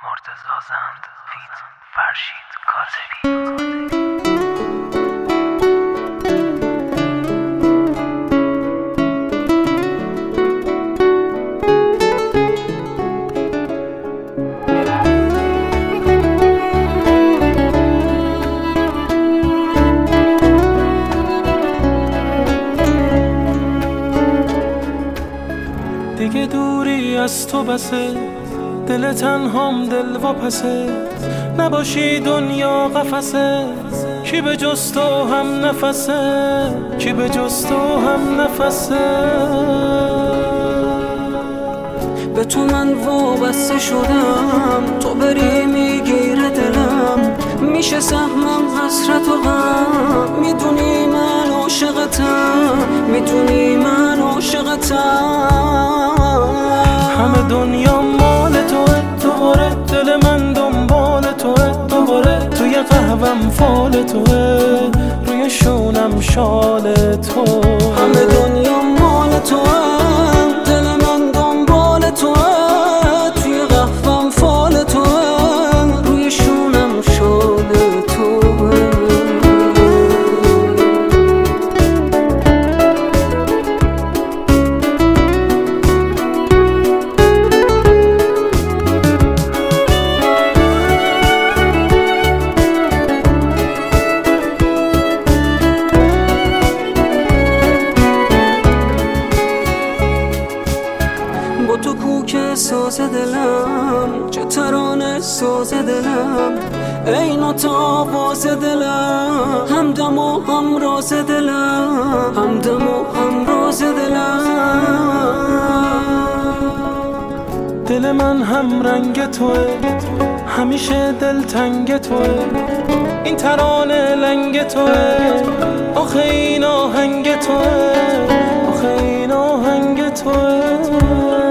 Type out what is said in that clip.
مرتضی زند فیت فرشید کاتبی. دیگه دوری از تو بسه، دل تنهام دل واپسه، نباشی دنیا قفسه، کی به جز تو هم نفسه، کی به جز تو هم نفسه. به تو من وابسته شدم، تو بری میگیره دلم، میشه سهمم حسرت و غم، میدونی من عاشقتم، میدونی من عاشقتم. همه دنیا مال توه، دوباره دل من دنبال توه، دوباره توی قهوم فال توه، روی شونم شال تو. همه دنیا مال توه، دل من دنبال توه، توی قهوم فال توه، روی شونم شال توه. با تو کوک ساز دلم، چه ترانه ساز دلم، ای نوت آواز دلم، همدم و هم راز دلم، همدم و هم راز دلم. دل من هم رنگ توه، همیشه دلتنگ توه، این ترانه لنگ توه، آخه این آهنگ توه، آخه این آهنگ توه.